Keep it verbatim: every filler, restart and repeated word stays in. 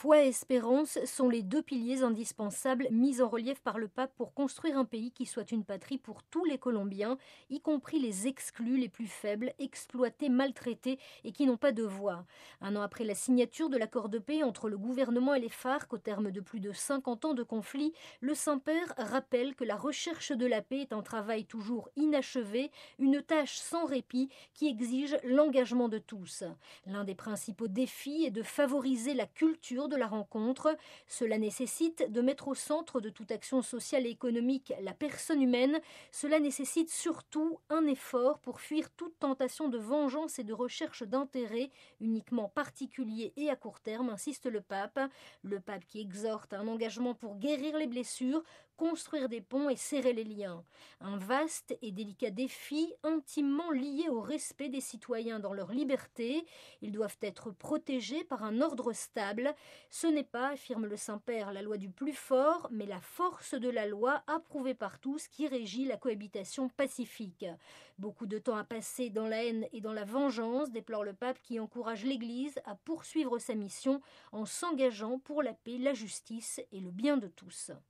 Foi et espérance sont les deux piliers indispensables mis en relief par le pape pour construire un pays qui soit une patrie pour tous les Colombiens, y compris les exclus, les plus faibles, exploités, maltraités et qui n'ont pas de voix. Un an après la signature de l'accord de paix entre le gouvernement et les FARC, au terme de plus de cinquante ans de conflit, le Saint-Père rappelle que la recherche de la paix est un travail toujours inachevé, une tâche sans répit qui exige l'engagement de tous. L'un des principaux défis est de favoriser la culture de la rencontre. Cela nécessite de mettre au centre de toute action sociale et économique la personne humaine. Cela nécessite surtout un effort pour fuir toute tentation de vengeance et de recherche d'intérêt uniquement particulier et à court terme, insiste le pape. Le pape qui exhorte à un engagement pour guérir les blessures, construire des ponts et serrer les liens. Un vaste et délicat défi intimement lié au respect des citoyens dans leur liberté. Ils doivent être protégés par un ordre stable. Ce n'est pas, affirme le Saint-Père, la loi du plus fort, mais la force de la loi approuvée par tous qui régit la cohabitation pacifique. Beaucoup de temps à passer dans la haine et dans la vengeance, déplore le pape qui encourage l'Église à poursuivre sa mission en s'engageant pour la paix, la justice et le bien de tous.